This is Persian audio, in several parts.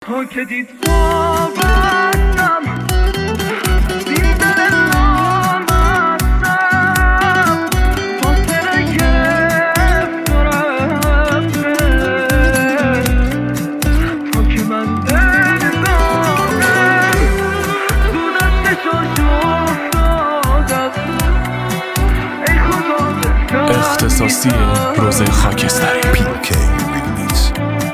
ها که دید وابستم دین دل نامستم فاصله گرفت و رفته تا که من دل دادم تو دستشاش افتادم ای خدا اختصاصی روز خاکستری PK Remix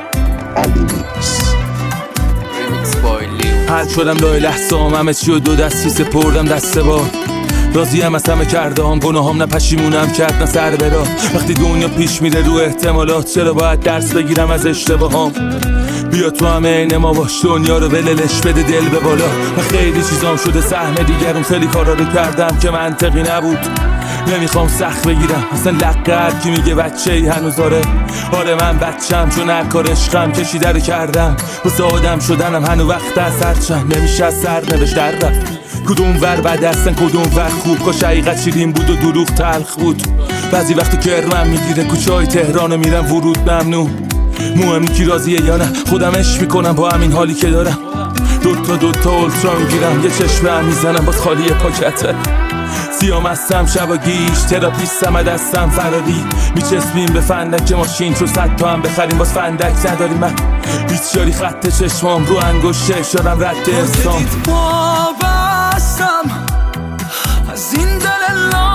حل شدم لای لحظام همه چی و دو دستی سپردم دسته با راضیم از همه کردم گناهام نه پشیمونم کرد نه سر برا وقتی دنیا پیش میره رو احتمالات چرا باید درس بگیرم از اشتباهام بیا تو همه عین ما باش دنیا رو وللش بده دل به بالا و خیلی چیزام شده سهم دیگرون خیلی کارا رو کردم که منطقی نبود نمیخوام سخت بگیرم اصلا لقه کی میگه بچه ای هنوز آره من بچم چون هر کار عشقم کشیده رو کردم واسه آدم شدنم هنو وقت از هرچند نمیشه از سر نوشت در رفت کدوم ور بد هستن کدوم ور خوب کاش حقیقت شیرین بود و دروغ تلخ بود بعضی وقتی کرمم میگیره کوچه های تهرانو میرم ورود ممنوع مهم کی راضیه یا نه خودم عشق میکنم با همین حالی که دارم دوتا اولترا میگیرم یه چشمه هم میزنم باز خالی پاکته سیام هستم شب گیش تراپیستم دستم فراری میچسبیم به فندک ماشین چون 100 تا هم بخریم باز فندک نداریم من هیچ جاری خط چشمام رو انگشت اشارم رد ارسام وابستم از این دل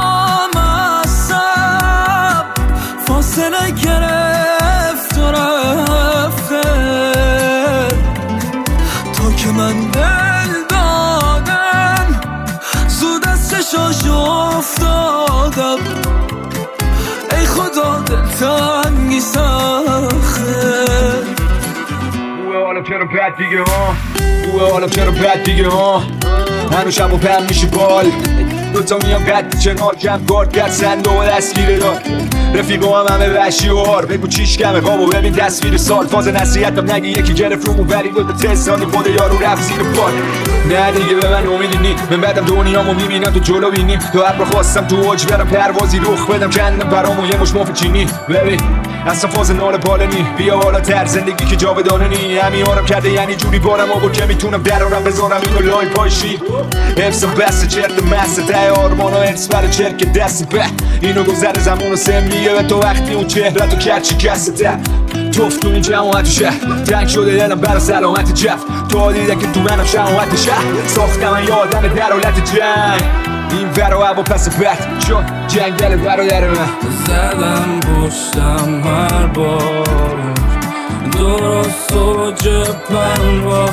نامستم فاصله گرفت و رفته تا که من دل دادم زود از چشاش افتادم ای خدا دلتنگی سخته اوه حالا چرا بد دیگه ها اوه حالا چرا بد دیگه ها هنو شب و پم میشه بال دوتا میام قد چنار کم گارد کرد سنده و دستگیره دار رفیقو هم همه وحشی و هار بگو چیش کمه قابو ببین تصویر سال فاز نصیحتم نگی یکی گرفت رومو ولی دوتا تستانی خود یارو رفت زیر پاک نه دیگه به من امیدی نی من بعدم دنیامو میبینم تو جلو بینیم تو هر خواستم تو اوج برم پروازی رخ بدم کندم برامو یه مش مف چینی ببین اصلا فاز نال بالا نی بیا حالا تر زندگی که جاودانه نی همیارم کرده یعنی جوری بارم آبو که میتونم درارم بذارم اینو لای پایشی حفظم بسته چرت مسته ته آرمان و ارس بر چرک دست به اینو گذر زمان و سمیه به تو وقتی اون چهره تو کرچی کسته توف تو این جماعت شهر تنگ شده دلم برا سلامت جف تو دیده که تو منم شماعت شهر ساختم من یادم در حالت جنگ این ور و عبا پس بد چون جنگل برادر من زدم پشتم هر بار درست و پرواز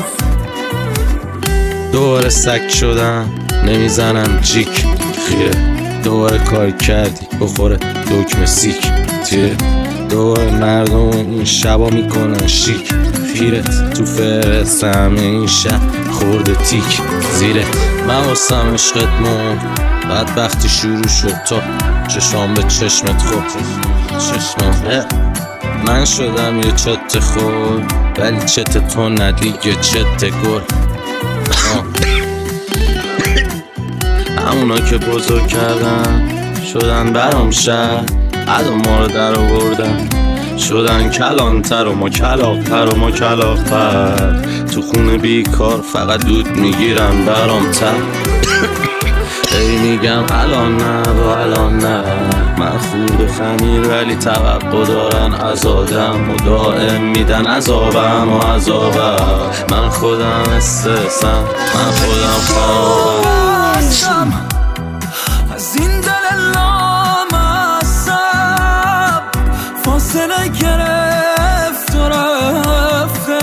دوباره سگ شدم نمیزنم جیک خیره دوباره کار کردی بخوره دکمه سیک تیره دوباره مردم این شبا میکنن شیک پیرت تو فرست همه این شب خورده تیک زیره من واسم عشقت مون بعد وقتی شروع شد تا چشام به چشمت خود چشمم من شدم یه چت خور ولی چت تو ندیگه چت گل همونا که بزرگ کردن شدن برام شهر عدا ما رو در آوردن شدن کلانتر و ما کلاق‌تر و ما کلاق‌تر تو خونه بیکار فقط دود میگیرن برام تر ای میگم الان نه و الان نه من خورد و خمیر ولی توقع دارن از آدم و دائم میدن عذابم و عذابم من خودم استرسم من خودم خرابم از این دل نامستم فاصله گرفت و رفته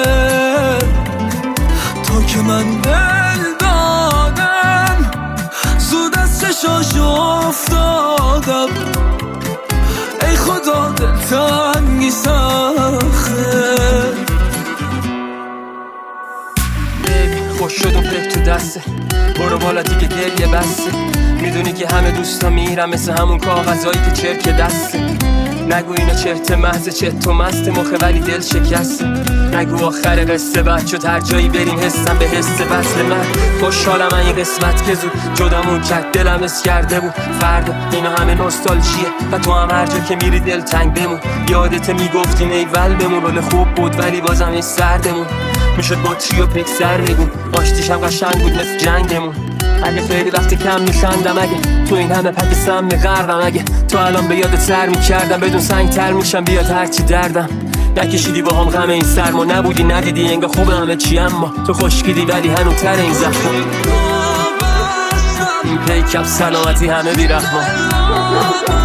تا که من دل دادم زود از چشاش افتادم ای خدا دلتنگی سخته خوش شد و پک تو دسته برو بالا دیگه گریه بسته میدونی که همه دوستا میرم مثل همون کاغذایی که چرک دسته نگو اینو چرت محض چت و مست مخه ولی دل شکسته نگو آخر قصه بعد شد هر جایی بریم حسم به حس وصل من خوشحالم این قسمت که زود جدامون کرد دلم اس کرده بود فردا اینا همه نوستالژیه و تو هم هر جا که میری دل تنگ بمون یادت میگفتی نیول بمون رول خوب بود ولی بازم این سردمون میشد بطری و پکسر میگون آشتیشم قشنگ بود مثل جنگمون اگه خیلی وقت کم میخندم اگه تو این همه پک سم میغرقم اگه تو الان به یاد سر میکردم بدون سنگ تر میشم بیاد هرچی دردم نکشیدی با هم غم این سرما نبودی ندیدی انگار خوب همه چی اما تو خشکیدی ولی هنو تر این زخم این پیکم سلامتی همه بیرحما